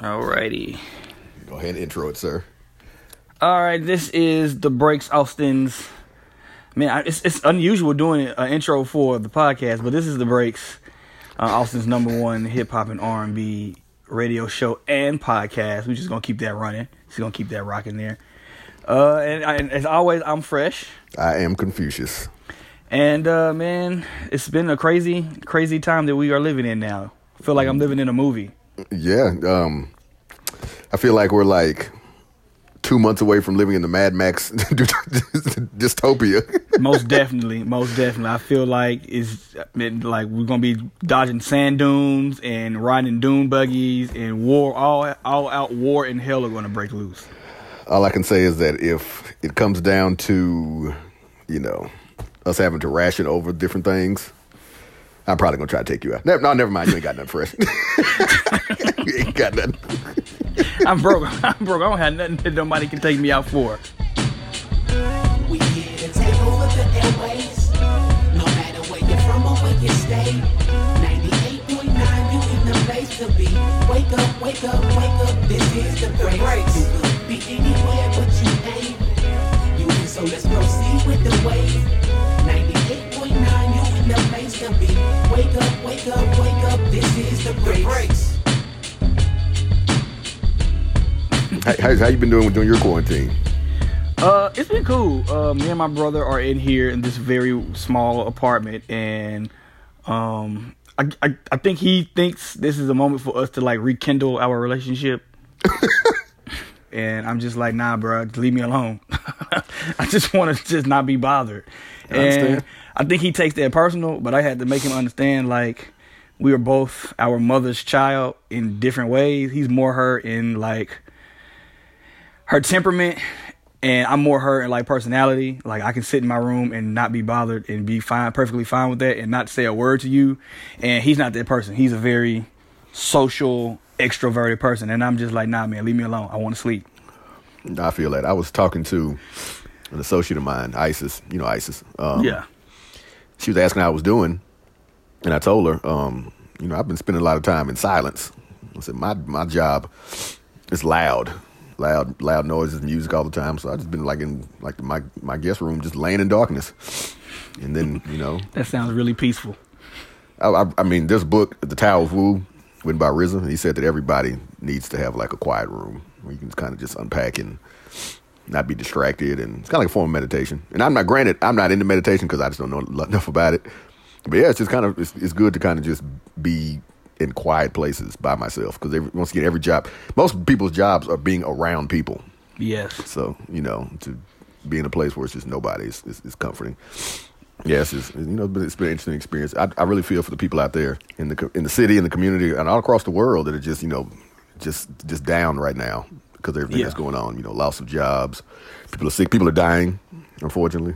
Alrighty. Go ahead and intro it, sir. Alright, this is the Breaks Austin's. Man, it's unusual doing an intro for the podcast, but this is the Breaks, Austin's #1 hip hop and R&B radio show and podcast. We're just gonna keep that running. Just gonna keep that rocking there. And as always, I'm Fresh. I am Confucius. And man, it's been a crazy time that we are living in now. I feel like I'm living in a movie. Yeah, I feel like we're like 2 months away from living in the Mad Max dystopia. Most definitely. I feel like we're gonna be dodging sand dunes and riding dune buggies, and war, all out war and hell are gonna break loose. All I can say is that if it comes down to, us having to ration over different things, I'm probably gonna try to take you out. No, never mind. You ain't got nothing fresh. You ain't got nothing. I'm broke. I don't have nothing that nobody can take me out for. We here to take over the airways. No matter where you're from or where you stay. 98.9, you in the place to be. Wake up, wake up, wake up. This is the Breaks. You could be anywhere but you ain't. You in, so let's proceed with the wave. 98.9, you in the place to be. Wake up, wake up, wake up. This is the Breaks. How you been doing your quarantine? It's been cool. Me and my brother are in here in this very small apartment, and I think he thinks this is a moment for us to like rekindle our relationship. And I'm just like, nah, bro, just leave me alone. I just want to just not be bothered. And I think he takes that personal, but I had to make him understand, like, we are both our mother's child in different ways. He's more her in like her temperament, and I'm more her in like personality. Like, I can sit in my room and not be bothered and be fine, perfectly fine with that, and not say a word to you. And he's not that person. He's a very social, extroverted person, and I'm just like, nah, man, leave me alone. I want to sleep. I feel that. I was talking to an associate of mine, Isis. You know Isis. Yeah. She was asking how I was doing, and I told her, I've been spending a lot of time in silence. I said, my job is loud noises, music all the time. So I just been like in like my guest room, just laying in darkness. And then, That sounds really peaceful. I mean, this book, The Tao of Wu, written by RZA, he said that everybody needs to have like a quiet room where you can kind of just unpack and not be distracted. And it's kind of like a form of meditation. And I'm not into meditation because I just don't know enough about it. But yeah, it's just kind of, it's good to kind of just be in quiet places by myself, because once again, every job, most people's jobs are being around people. Yes. So, to be in a place where it's just nobody is comforting. Yes, it's been an interesting experience. I really feel for the people out there in the city, in the community, and all across the world that are just, just down right now because of everything that's going on. Loss of jobs, people are sick, people are dying, unfortunately.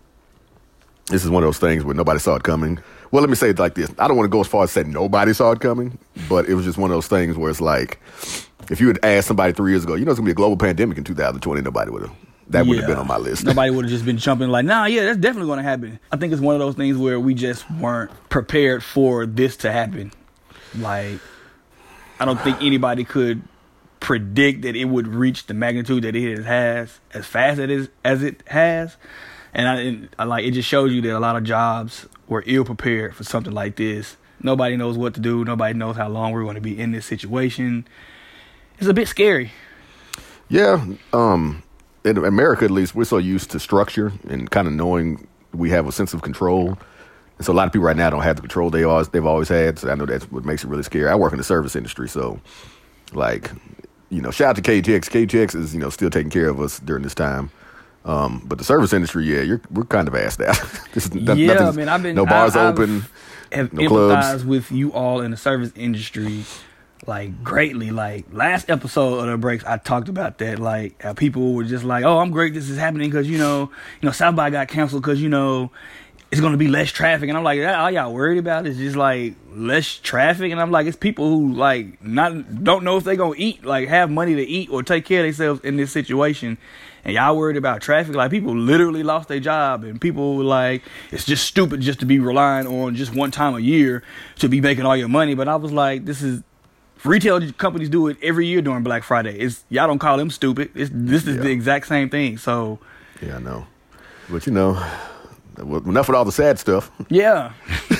This is one of those things where nobody saw it coming. Well, let me say it like this. I don't want to go as far as say nobody saw it coming, but it was just one of those things where it's like, if you had asked somebody 3 years ago, it's going to be a global pandemic in 2020, nobody would have been on my list. Nobody would have just been jumping like, nah, yeah, that's definitely going to happen. I think it's one of those things where we just weren't prepared for this to happen. Like, I don't think anybody could predict that it would reach the magnitude that it has as fast as it has. And I like, it just shows you that a lot of jobs were ill prepared for something like this. Nobody knows what to do. Nobody knows how long we're going to be in this situation. It's a bit scary. Yeah. In America, at least, we're so used to structure and kind of knowing we have a sense of control. And so a lot of people right now don't have the control they've always had. So I know that's what makes it really scary. I work in the service industry. So, like, shout out to KTX. KTX is, still taking care of us during this time. But the service industry, we're kind of assed out. No bars open, have no clubs. Empathized with you all in the service industry, like, greatly. Like, last episode of the Breaks, I talked about that. Like, how people were just like, "Oh, I'm great. This is happening because South by got canceled because it's going to be less traffic." And I'm like, all y'all worried about is just like less traffic. And I'm like, it's people who like don't know if they're going to eat, like have money to eat or take care of themselves in this situation. And y'all worried about traffic. Like, people literally lost their job, and people like, it's just stupid just to be relying on just one time a year to be making all your money. But I was like, this is Retail companies do it every year during Black Friday. Y'all don't call them stupid. This is the exact same thing. So yeah, I know. But enough with all the sad stuff. Yeah.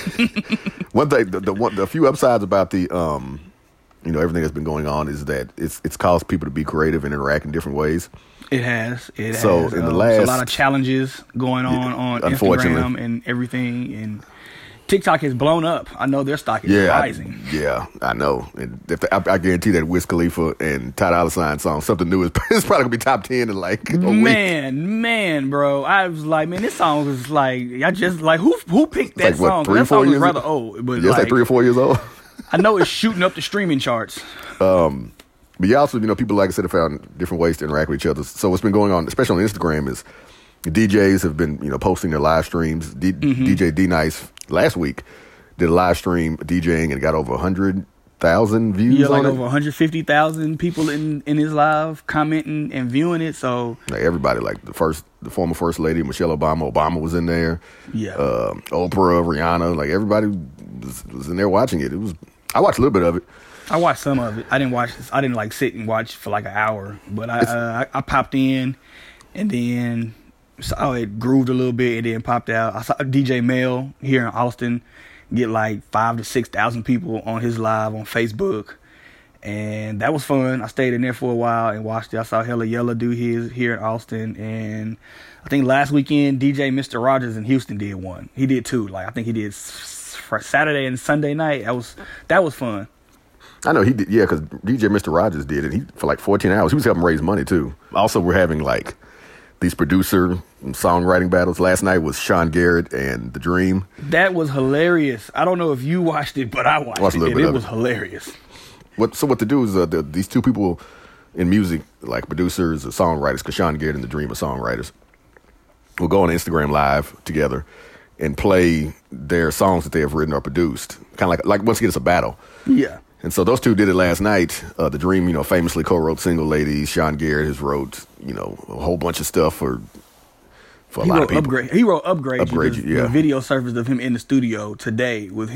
One thing, the few upsides about the everything that's been going on is that it's caused people to be creative and interact in different ways. It has. So in the last, a lot of challenges going on Instagram and everything, and TikTok has blown up. I know their stock is rising. I know. And I guarantee that Wiz Khalifa and Ty Dolla $ign song, Something New, is probably going to be top 10 in like a week. Man, bro. I was like, man, this song was like, I just like, who picked that song? That song was rather old. But it's like 3 or 4 years old. I know it's shooting up the streaming charts. But also, people, like I said, have found different ways to interact with each other. So what's been going on, especially on Instagram, is DJs have been, posting their live streams. DJ D-Nice last week did a live stream DJing and got over 100,000 views. Yeah, like over 150,000 people in his live commenting and viewing it. So like everybody, like the former First Lady Michelle Obama was in there. Yeah, Oprah, Rihanna, like everybody was in there watching it. I watched a little bit of it. I watched some of it. I didn't watch this. I didn't like sit and watch for like an hour, but I popped in and then saw it grooved a little bit and then popped out. I saw DJ Mel here in Austin get like 5,000 to 6,000 people on his live on Facebook, and that was fun. I stayed in there for a while and watched it. I saw Hella Yella do his here in Austin, and I think last weekend DJ Mr. Rogers in Houston did one. He did two. Like I think he did for Saturday and Sunday night. That was fun. I know he did, yeah, because DJ Mr. Rogers did it. He for like 14 hours. He was helping raise money too. Also, we're having like these producer and songwriting battles. Last night was Sean Garrett and The Dream. That was hilarious. I don't know if you watched it, but I watched it. It was hilarious. What to do is these two people in music, like producers or songwriters, because Sean Garrett and The Dream are songwriters, will go on Instagram Live together and play their songs that they have written or produced. Kind of like once again, it's a battle. Yeah. And so those two did it last night. The Dream, famously co-wrote Single Ladies. Sean Garrett has wrote, a whole bunch of stuff for a lot of people. He wrote Upgrade. The video surfaced of him in the studio today with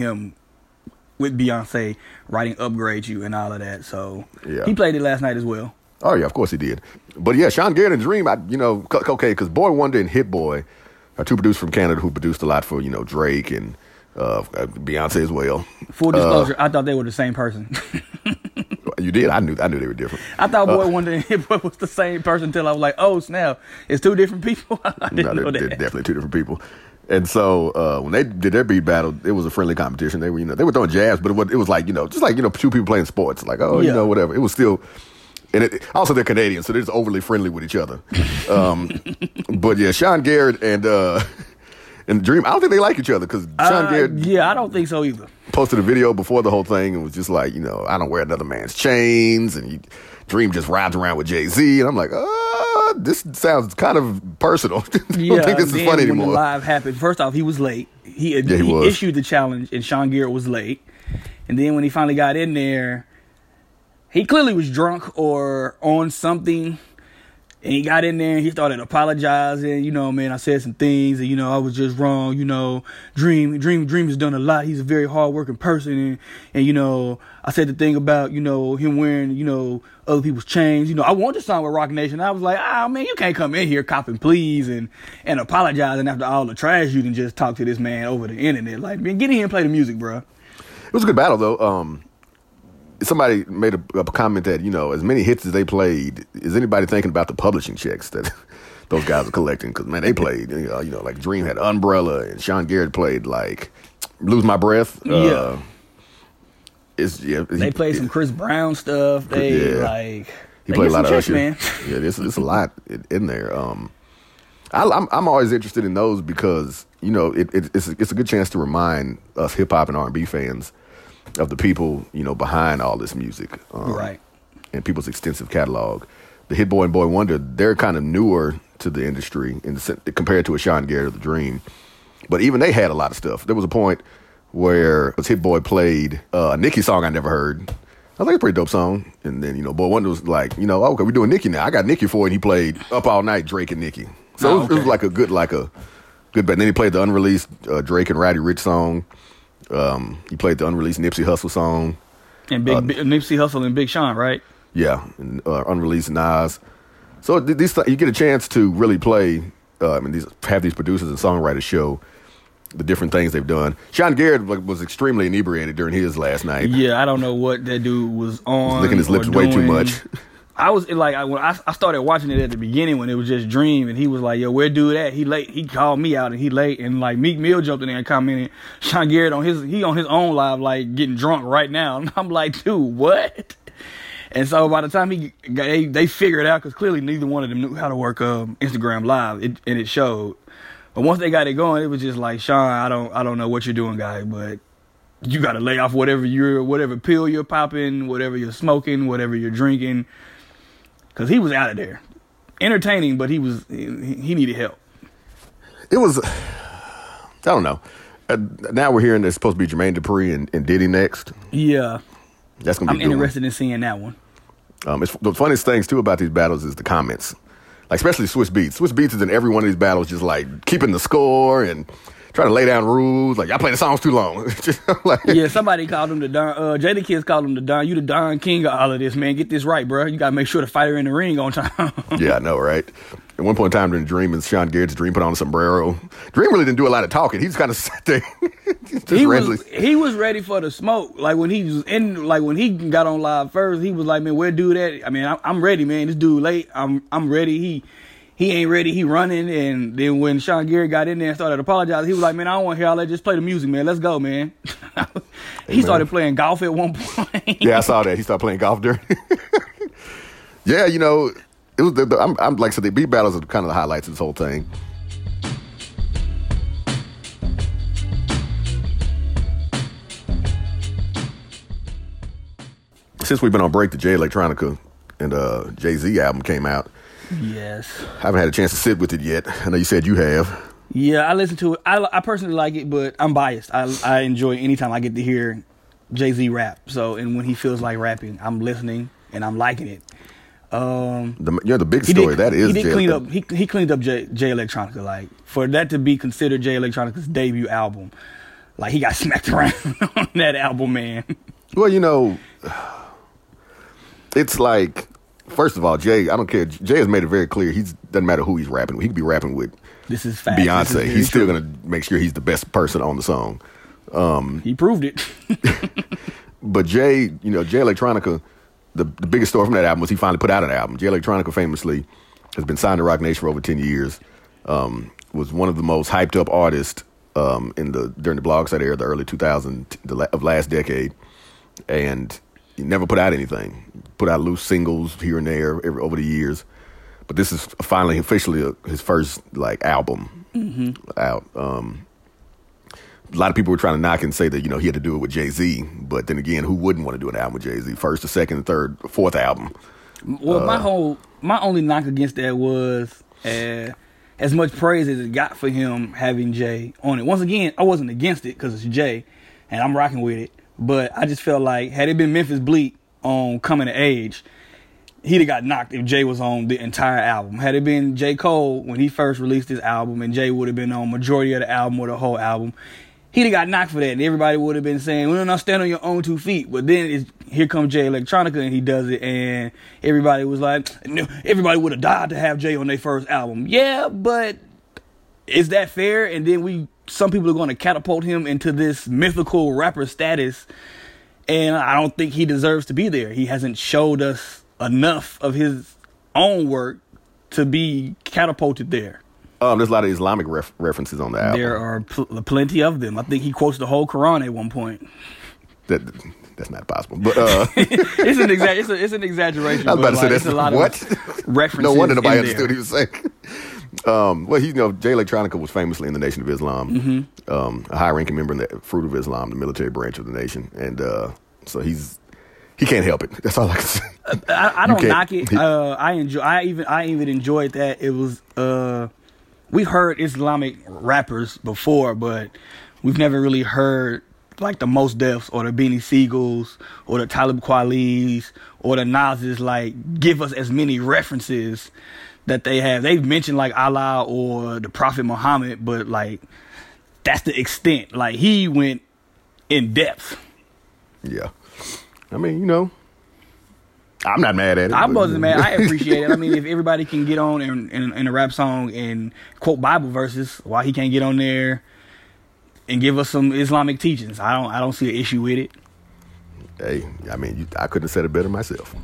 Beyonce writing Upgrade You and all of that. So he played it last night as well. Oh, yeah, of course he did. But yeah, Sean Garrett and Dream, because Boy Wonder and Hit Boy are two producers from Canada who produced a lot for, Drake and Beyonce as well. Full disclosure, I thought they were the same person. You did? I knew they were different. I thought Boy Wonder and Hit Boy was the same person until I was like, oh snap, it's two different people. I didn't know that. They're definitely two different people. And so when they did their beat battle, it was a friendly competition. They were throwing jabs, but it was like just like two people playing sports, like whatever. It was still. And also they're Canadian, so they're just overly friendly with each other. But yeah, Sean Garrett and Dream, I don't think they like each other because Sean Garrett. Yeah, I don't think so either. Posted a video before the whole thing and was just like, I don't wear another man's chains, and Dream just rides around with Jay-Z, and I'm like, this sounds kind of personal. I don't think this is funny anymore. When the live happened, first off, he was late. He issued the challenge, and Sean Garrett was late. And then when he finally got in there, he clearly was drunk or on something. And he got in there and he started apologizing. Man, I said some things and, I was just wrong. Dream has done a lot. He's a very hardworking person. And I said the thing about, him wearing, other people's chains. I want to sign with Rock Nation. I was like, man, you can't come in here copping pleas and apologizing after all the trash you done just talk to this man over the internet. Like, man, get in here and play the music, bro. It was a good battle, though. Somebody made a comment that, as many hits as they played, is anybody thinking about the publishing checks that those guys are collecting? Because, man, they played, like Dream had Umbrella and Sean Garrett played, like, Lose My Breath. They played some Chris Brown stuff. He played a lot of Usher. Man. Yeah, there's a lot in there. I'm always interested in those because, it's a good chance to remind us hip-hop and R&B fans of the people, behind all this music. Right. And people's extensive catalog. The Hit Boy and Boy Wonder, they're kind of newer to the industry compared to a Sean Garrett or The Dream. But even they had a lot of stuff. There was a point where Hit Boy played a Nicki song I never heard. I was like, it's a pretty dope song. And then, Boy Wonder was like, okay, we're doing Nicki now. I got Nicki for it. And he played Up All Night, Drake and Nicki. So it was like a good but then he played the unreleased Drake and Roddy Ricch song. He played the unreleased Nipsey Hussle song. And Nipsey Hussle and Big Sean, right? Yeah, and unreleased Nas. So you get a chance to really play, have these producers and songwriters show the different things they've done. Sean Garrett was extremely inebriated during his last night. Yeah, I don't know what that dude was on. Licking his lips way too much. I was like, when I started watching it at the beginning when it was just Dream, and he was like, "Yo, where dude at? He late." He called me out and he late, and like Meek Mill jumped in there and commented, "Sean Garrett on his own live, like getting drunk right now." And I'm like, "Dude, what?" And so by the time they figured it out, because clearly neither one of them knew how to work Instagram Live, and it showed. But once they got it going, it was just like, Sean, I don't know what you're doing, guy, but you got to lay off whatever pill you're popping, whatever you're smoking, whatever you're drinking. Because he was out of there. Entertaining, but he needed help. It was, I don't know. Now we're hearing there's supposed to be Jermaine Dupri and Diddy next. Yeah. That's going to be I'm interested in seeing that one. The funniest things, too, about these battles is the comments. Like, especially Swiss Beats. Swiss Beats is in every one of these battles just, like, keeping the score and trying to lay down rules. Like, y'all play the songs too long. Yeah, somebody called him the Don. Jada Kids called him the Don. You the Don King of all of this, man. Get this right, bro. You got to make sure the fighter in the ring on time. Yeah, I know, right? At one point in time during Dream, and Sean Garrett's Dream put on a sombrero. Dream really didn't do a lot of talking. He just kind of sat there. He was ready for the smoke. Like when he got on live first, he was like, "Man, where dude at? I mean, I'm ready, man. This dude late. I'm ready. He ain't ready. He running." And then when Sean Garrett got in there and started apologizing, he was like, "Man, I don't want to hear all that. Just play the music, man. Let's go, man." He started playing golf at one point. Yeah, I saw that. He started playing golf during. Yeah, you know, it was. I'm like I said, the beat battles are kind of the highlights of this whole thing. Since we've been on break, the Jay Electronica and Jay-Z album came out. Yes. I haven't had a chance to sit with it yet. I know you said you have. Yeah, I listened to it. I personally like it, but I'm biased. I enjoy anytime I get to hear Jay-Z rap. So, and when he feels like rapping, I'm listening and I'm liking it. The big story that is he cleaned up Jay Electronica. Like, for that to be considered Jay Electronica's debut album, like he got smacked around on that album, man. Well, you know, it's like, first of all, Jay, I don't care. Jay has made it very clear. Doesn't matter who he's rapping with. He could be rapping with this is fact. Beyonce. He's still going to make sure he's the best person on the song. He proved it. But Jay Electronica, the biggest story from that album was he finally put out an album. Jay Electronica famously has been signed to Roc Nation for over 10 years. Was one of the most hyped up artists during the blog site era, the early 2000s of last decade, and he never put out anything. Put out loose singles here and there over the years, but this is finally officially his first like album out. A lot of people were trying to knock and say that, you know, he had to do it with Jay-Z, but then again, who wouldn't want to do an album with Jay-Z? First, the second, third, fourth album. Well, my only knock against that was as much praise as it got for him having Jay on it. Once again, I wasn't against it because it's Jay, and I'm rocking with it. But I just felt like had it been Memphis Bleek on Coming to Age, he'd have got knocked if Jay was on the entire album. Had it been J. Cole when he first released his album and Jay would have been on majority of the album or the whole album, he'd have got knocked for that. And everybody would have been saying, well, now stand on your own 2 feet. But then here comes Jay Electronica and he does it. And everybody was like, no, everybody would have died to have Jay on their first album. Yeah, but is that fair? And then some people are going to catapult him into this mythical rapper status. And I don't think he deserves to be there. He hasn't showed us enough of his own work to be catapulted there. There's a lot of Islamic references on the album. There are plenty of them. I think he quotes the whole Quran at one point. That's not possible. But it's an exaggeration. I was about to say that's a lot what? Of references. No wonder nobody understood what he was saying. Well, Jay Electronica was famously in the Nation of Islam, a high-ranking member in the Fruit of Islam, the military branch of the nation, and so he can't help it. That's all I can say. I don't knock it. I even enjoyed that. It was we've heard Islamic rappers before, but we've never really heard like the Mos Defs or the Beanie Siegels or the Talib Kweli's or the Nas's like give us as many references that they have. They've mentioned like Allah or the Prophet Muhammad, but like that's the extent. Like he went in depth. Yeah. I mean, you know, I'm not mad at it. I wasn't mad. I appreciate it. I mean, if everybody can get on in a rap song and quote Bible verses, why he can't get on there and give us some Islamic teachings? I don't see an issue with it. Hey, I mean, I couldn't have said it better myself.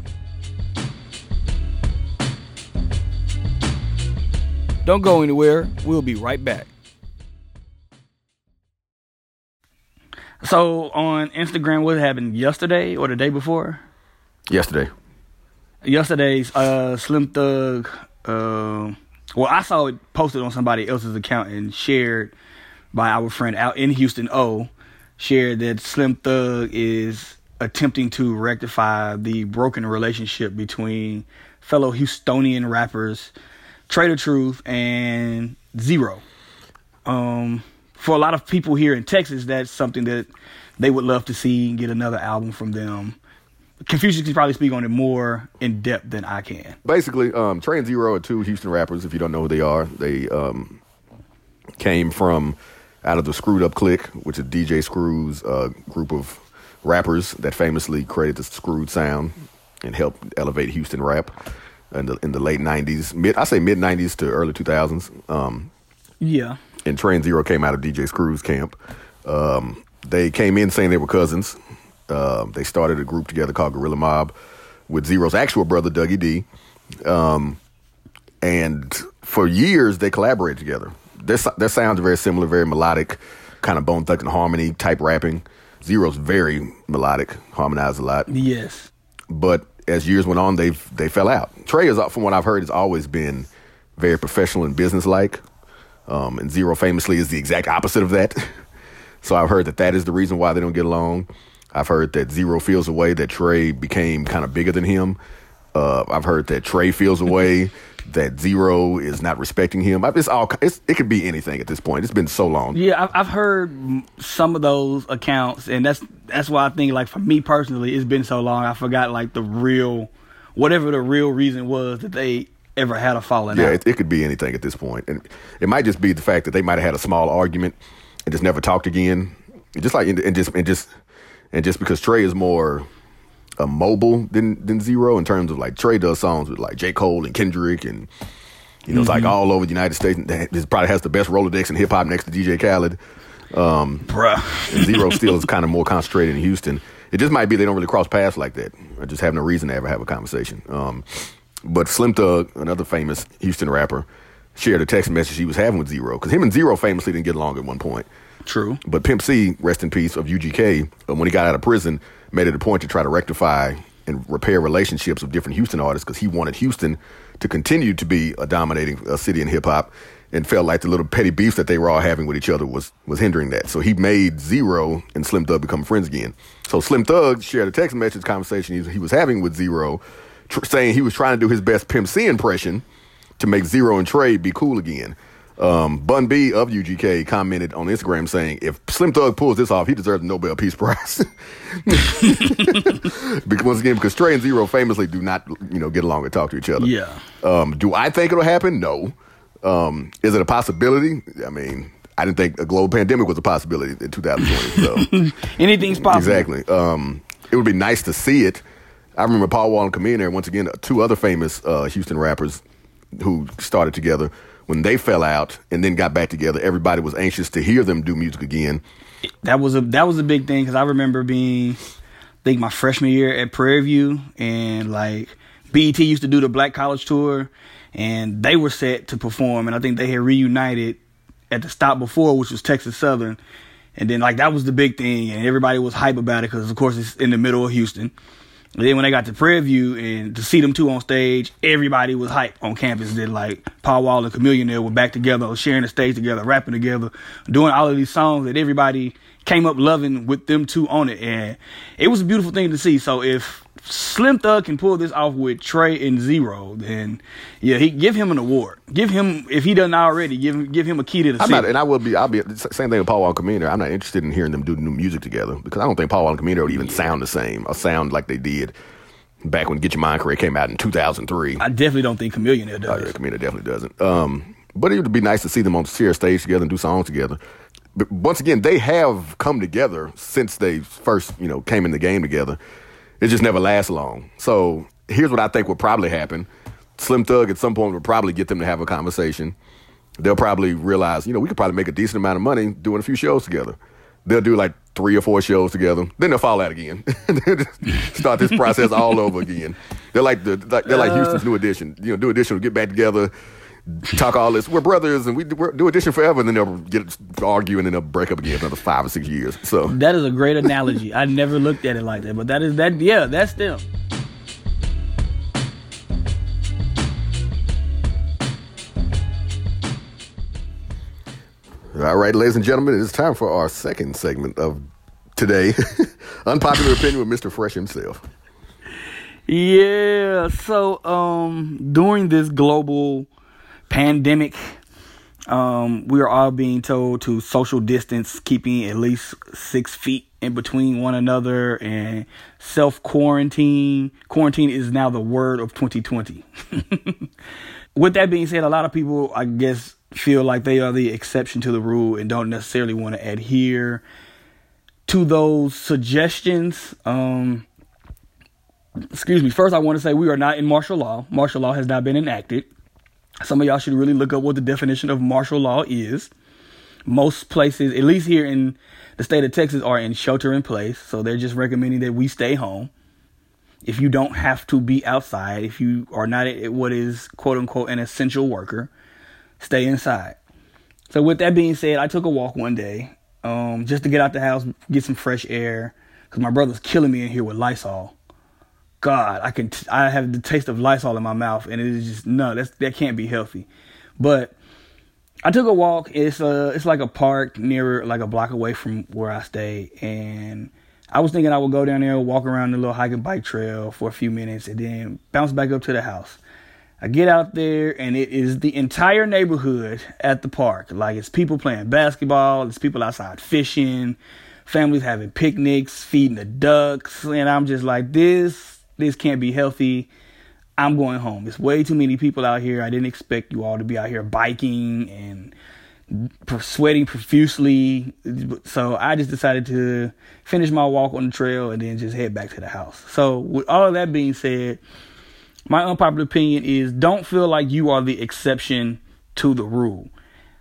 Don't go anywhere. We'll be right back. So on Instagram, what happened yesterday or the day before? Yesterday. Yesterday's Slim Thug. Well, I saw it posted on somebody else's account and shared by our friend out in Houston. Shared that Slim Thug is attempting to rectify the broken relationship between fellow Houstonian rappers Trae tha Truth and Z-Ro. For a lot of people here in Texas, that's something that they would love to see, get another album from them. Confucius can probably speak on it more in depth than I can. Basically, Trae and Z-Ro are two Houston rappers. If you don't know who they are, they came from out of the Screwed Up Clique, which is DJ Screw's group of rappers that famously created the Screwed sound and helped elevate Houston rap in the late 90s. Mid 90s to early 2000s. Yeah. And Trae and Z-Ro came out of DJ Screw's camp. They came in saying they were cousins. They started a group together called Gorilla Mob with Z-Ro's actual brother, Dougie D. And for years, they collaborated together. Their sounds are very similar, very melodic, kind of Bone Thugs and Harmony type rapping. Z-Ro's very melodic, harmonized a lot. Yes. But as years went on, they fell out. Trae, is, from what I've heard, has always been very professional and businesslike. And Z-Ro famously is the exact opposite of that. So I've heard that is the reason why they don't get along. I've heard that Z-Ro feels a way that Trae became kind of bigger than him. I've heard that Trae feels a way that Z-Ro is not respecting him. It could be anything at this point. It's been so long. Yeah, I've heard some of those accounts, and that's why I think, like, for me personally, it's been so long. I forgot, like, whatever the real reason was that they ever had a falling out. Yeah, it could be anything at this point. And it might just be the fact that they might have had a small argument and just never talked again. Just because Trae is more mobile than Z-Ro in terms of, like, Trae does songs with, like, J. Cole and Kendrick and, you know, it's like all over the United States. This probably has the best Rolodex in hip hop next to DJ Khaled. Bruh. And Z-Ro still is kind of more concentrated in Houston. It just might be they don't really cross paths like that. I just have no reason to ever have a conversation. But Slim Thug, another famous Houston rapper, shared a text message he was having with Z-Ro, because him and Z-Ro famously didn't get along at one point. True. But Pimp C, rest in peace, of UGK, when he got out of prison, made it a point to try to rectify and repair relationships with different Houston artists, because he wanted Houston to continue to be a dominating city in hip-hop, and felt like the little petty beefs that they were all having with each other was hindering that. So he made Z-Ro and Slim Thug become friends again. So Slim Thug shared a text message conversation he was having with Z-Ro, saying he was trying to do his best Pimp C impression to make Z-Ro and Trae be cool again. Bun B of UGK commented on Instagram saying, if Slim Thug pulls this off, he deserves the Nobel Peace Prize. Because Trae and Z-Ro famously do not, get along and talk to each other. Yeah. Do I think it'll happen? No. Is it a possibility? I mean, I didn't think a global pandemic was a possibility in 2020. So anything's possible. Exactly. It would be nice to see it. I remember Paul Wall and Chamillionaire, once again, two other famous Houston rappers who started together. When they fell out and then got back together, everybody was anxious to hear them do music again. That was a big thing, because I remember being, I think, my freshman year at Prairie View, and like BET used to do the Black College Tour, and they were set to perform, and I think they had reunited at the stop before, which was Texas Southern, and then like that was the big thing, and everybody was hype about it because of course it's in the middle of Houston. And then when they got to Prairie View and to see them two on stage, everybody was hyped on campus. That like Paul Wall and Chamillionaire were back together, sharing the stage together, rapping together, doing all of these songs that everybody came up loving with them two on it. And it was a beautiful thing to see. So if Slim Thug can pull this off with Trae and Z-Ro, then yeah, give him an award. Give him, if he doesn't already, give him a key to the city. I'll be same thing with Paul Wall and Chamillionaire. I'm not interested in hearing them do new music together, because I don't think Paul Wall and Chamillionaire would even sound the same or sound like they did back when Get Your Mind Correct came out in 2003. I definitely don't think Chamillionaire does. Yeah, Chamillionaire definitely doesn't. But it would be nice to see them share a stage together and do songs together. But once again, they have come together since they first, came in the game together. it just never lasts long. So here's what I think would probably happen. Slim Thug at some point would probably get them to have a conversation. They'll probably realize, we could probably make a decent amount of money doing a few shows together. They'll do like 3 or 4 shows together. Then they'll fall out again. Start this process all over again. They're like Houston's New Edition. New Edition will get back together, talk all this. We're brothers and we do Edition forever. And then they'll get argue and then they'll break up again for another 5 or 6 years. So that is a great analogy. I never looked at it like that, but that's them. All right, ladies and gentlemen, it is time for our second segment of today. Unpopular opinion with Mr. Fresh himself. Yeah, so during this global pandemic, we are all being told to social distance, keeping at least 6 feet in between one another, and self-quarantine. Quarantine is now the word of 2020. With that being said, a lot of people, I guess, feel like they are the exception to the rule and don't necessarily want to adhere to those suggestions. First, I want to say we are not in martial law. Martial law has not been enacted. Some of y'all should really look up what the definition of martial law is. Most places, at least here in the state of Texas, are in shelter in place. So they're just recommending that we stay home. If you don't have to be outside, if you are not what is quote unquote an essential worker, stay inside. So with that being said, I took a walk one day just to get out the house, get some fresh air, because my brother's killing me in here with Lysol. God, I have the taste of Lysol in my mouth, and it is just that can't be healthy. But I took a walk. It's like a park near like a block away from where I stay, and I was thinking I would go down there, walk around the little hike and bike trail for a few minutes, and then bounce back up to the house. I get out there, and it is the entire neighborhood at the park. Like, it's people playing basketball, it's people outside fishing, families having picnics, feeding the ducks, and I'm just like, this can't be healthy. I'm going home. It's way too many people out here. I didn't expect you all to be out here biking and sweating profusely. So I just decided to finish my walk on the trail and then just head back to the house. So with all of that being said, my unpopular opinion is don't feel like you are the exception to the rule.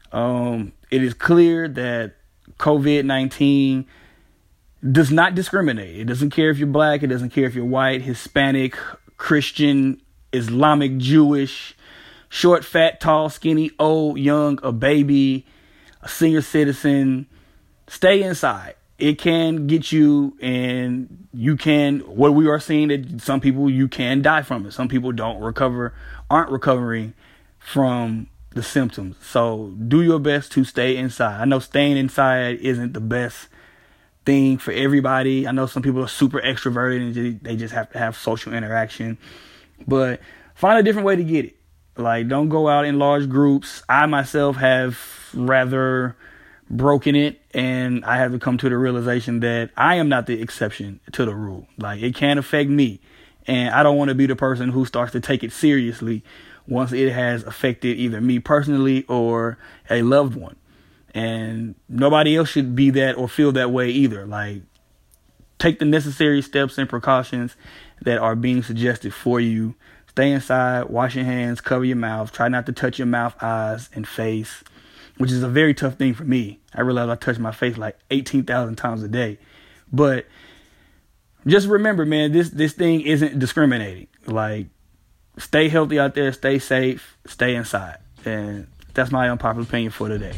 It is clear that COVID-19 does not discriminate. It doesn't care if you're black. It doesn't care if you're white, Hispanic, Christian, Islamic, Jewish, short, fat, tall, skinny, old, young, a baby, a senior citizen. Stay inside. It can get you, and you can, what we are seeing, that some people, you can die from it. Some people aren't recovering from the symptoms. So do your best to stay inside. I know staying inside isn't the best thing for everybody. I know some people are super extroverted and they just have to have social interaction, but find a different way to get it. Like, don't go out in large groups. I myself have rather broken it, and I have to come to the realization that I am not the exception to the rule. Like, it can affect me, and I don't want to be the person who starts to take it seriously once it has affected either me personally or a loved one. And nobody else should be that or feel that way either. Like, take the necessary steps and precautions that are being suggested for you. Stay inside, wash your hands, cover your mouth, try not to touch your mouth, eyes, and face, which is a very tough thing for me. I realize I touch my face like 18,000 times a day. But just remember, man, this thing isn't discriminating. Like, stay healthy out there, stay safe, stay inside. And that's my unpopular opinion for today.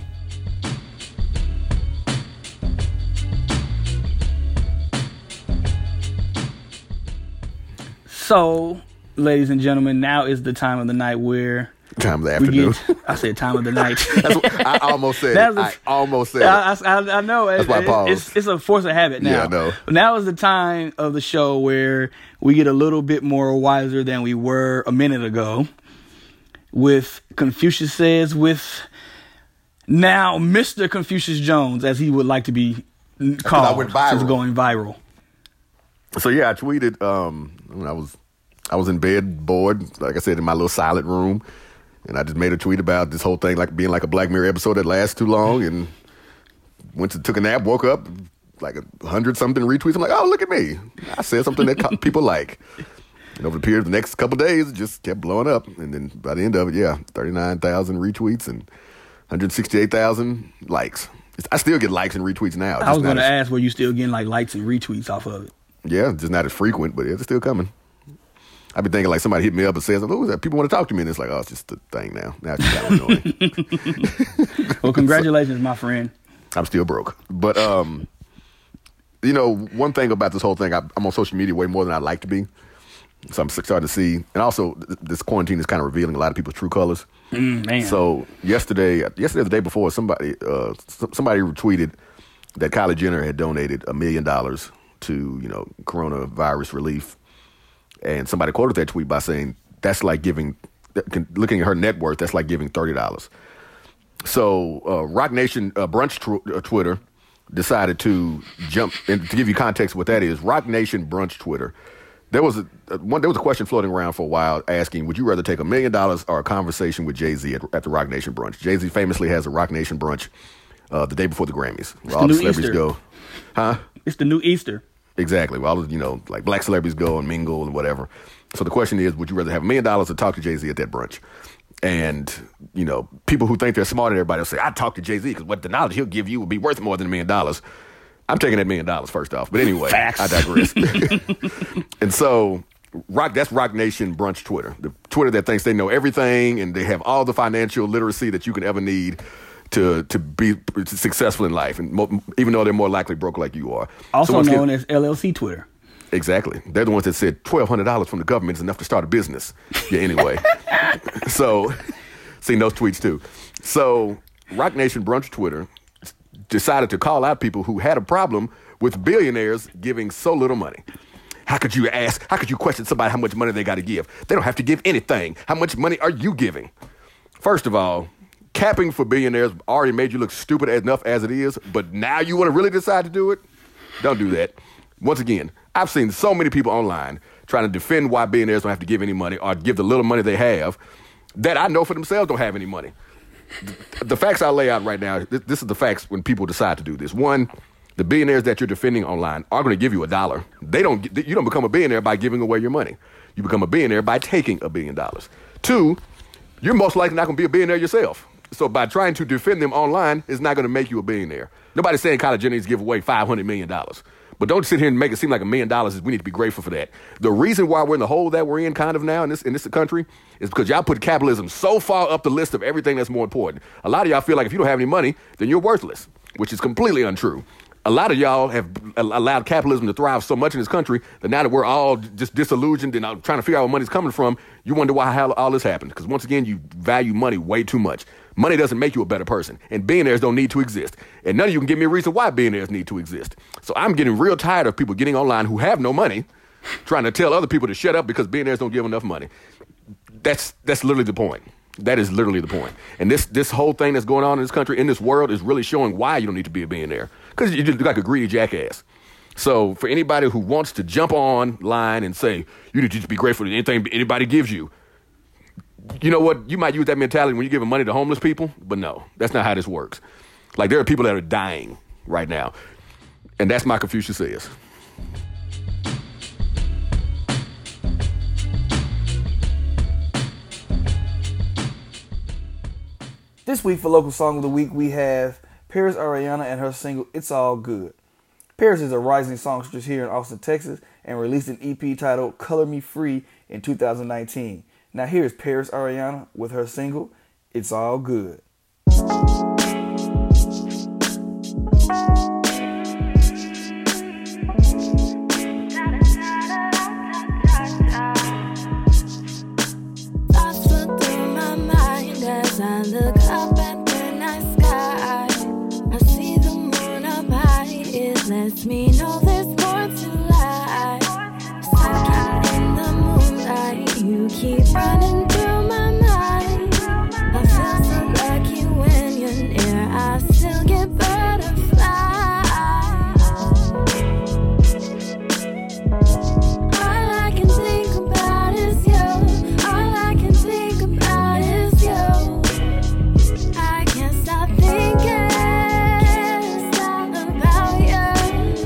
So, ladies and gentlemen, now is the time of the night where time of the afternoon. I said time of the night. That's what, I almost said it. I know. That's why I paused. It's a force of habit now. Yeah, I know. Now is the time of the show where we get a little bit more wiser than we were a minute ago. With Confucius Says, with now Mr. Confucius Jones, as he would like to be called. I went viral. Since going viral. So yeah, I tweeted when I was in bed, bored, like I said, in my little silent room, and I just made a tweet about this whole thing like being like a Black Mirror episode that lasts too long, and took a nap, woke up, like 100-something retweets. I'm like, oh, look at me. I said something that people like. And over the period of the next couple of days, it just kept blowing up. And then by the end of it, 39,000 retweets and 168,000 likes. I still get likes and retweets now. I was going to ask, were you still getting like likes and retweets off of it? Yeah, just not as frequent, but it's still coming. I've been thinking like somebody hit me up and says, "Oh, that people want to talk to me," and it's like, "Oh, it's just a thing now." Now it's kind of annoying. Well, congratulations, my friend. I'm still broke, but you know, one thing about this whole thing, I'm on social media way more than I'd like to be. So I'm starting to see, and also this quarantine is kind of revealing a lot of people's true colors. Man. So yesterday, or the day before, somebody retweeted that Kylie Jenner had donated $1 million to coronavirus relief, and somebody quoted that tweet by saying that's like giving, looking at her net worth, that's like giving $30. So Rock Nation Brunch Twitter decided to jump, and to give you context of what that is, Rock Nation Brunch Twitter. There was a question floating around for a while asking, would you rather take $1 million or a conversation with Jay-Z at the Rock Nation brunch? Jay-Z famously has a Rock Nation brunch the day before the Grammys, where all the celebrities Easter. go. Huh? It's the new Easter. Exactly. Where all the, like black celebrities go and mingle and whatever. So the question is, would you rather have $1 million or talk to Jay-Z at that brunch? And, people who think they're smarter than everybody will say, I'd talk to Jay-Z because what the knowledge he'll give you would be worth more than $1 million. I'm taking that $1 million first off. But anyway, Facts. I digress. And so that's Rock Nation Brunch Twitter. The Twitter that thinks they know everything and they have all the financial literacy that you can ever need to be successful in life. And even though they're more likely broke like you are. Also known as LLC Twitter. Exactly. They're the ones that said $1,200 from the government is enough to start a business. Yeah, anyway. So, seen those tweets too. So, Rock Nation Brunch Twitter decided to call out people who had a problem with billionaires giving so little money. How could you question somebody how much money they got to give? They don't have to give anything. How much money are you giving? First of all, capping for billionaires already made you look stupid enough as it is, but now you want to really decide to do it? Don't do that. Once again, I've seen so many people online trying to defend why billionaires don't have to give any money or give the little money they have that I know for themselves don't have any money. The facts I lay out right now, this is the facts when people decide to do this. One, the billionaires that you're defending online are going to give you $1. You don't become a billionaire by giving away your money. You become a billionaire by taking $1 billion. Two, you're most likely not going to be a billionaire yourself. So by trying to defend them online is not going to make you a billionaire. Nobody's saying Kylie Jenner needs to give away $500 million. But don't sit here and make it seem like $1 million is we need to be grateful for that. The reason why we're in the hole that we're in kind of now in this country is because y'all put capitalism so far up the list of everything that's more important. A lot of y'all feel like if you don't have any money, then you're worthless, which is completely untrue. A lot of y'all have allowed capitalism to thrive so much in this country that now that we're all just disillusioned and trying to figure out where money's coming from, you wonder why all this happened. Because once again, you value money way too much. Money doesn't make you a better person, and billionaires don't need to exist. And none of you can give me a reason why billionaires need to exist. So I'm getting real tired of people getting online who have no money, trying to tell other people to shut up because billionaires don't give enough money. That's literally the point. That is literally the point. And this whole thing that's going on in this country, in this world, is really showing why you don't need to be a billionaire. Because you're just like a greedy jackass. So for anybody who wants to jump online and say, you need to just be grateful for anything anybody gives you, you know what? You might use that mentality when you're giving money to homeless people, but no, that's not how this works. Like, there are people that are dying right now. And that's my Confucius says. This week for Local Song of the Week, we have Paris Ariana and her single, It's All Good. Paris is a rising songstress here in Austin, Texas, and released an EP titled Color Me Free in 2019. Now here's Paris Ariana with her single, It's All Good. Thoughts flow through my mind as I look up at the night sky. I see the moon up high, it lets me know there's more to life. Soaking in the moonlight, you keep running through my mind. I feel so lucky when you're near, I still get butterflies. All I can think about is you. All I can think about is you. I can't stop thinking about you.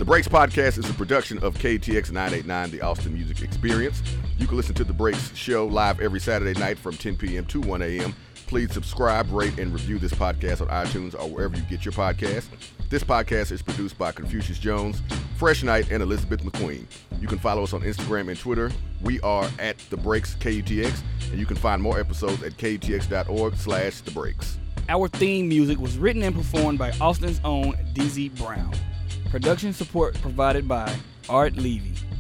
The Breaks Podcast is a production of KTX 989, the Austin Music Experience. You can listen to The Breaks show live every Saturday night from 10 p.m. to 1 a.m. Please subscribe, rate, and review this podcast on iTunes or wherever you get your podcasts. This podcast is produced by Confucius Jones, Fresh Knight, and Elizabeth McQueen. You can follow us on Instagram and Twitter. We are at The Breaks KUTX, and you can find more episodes at KUTX.org/The Breaks. Our theme music was written and performed by Austin's own DZ Brown. Production support provided by Art Levy.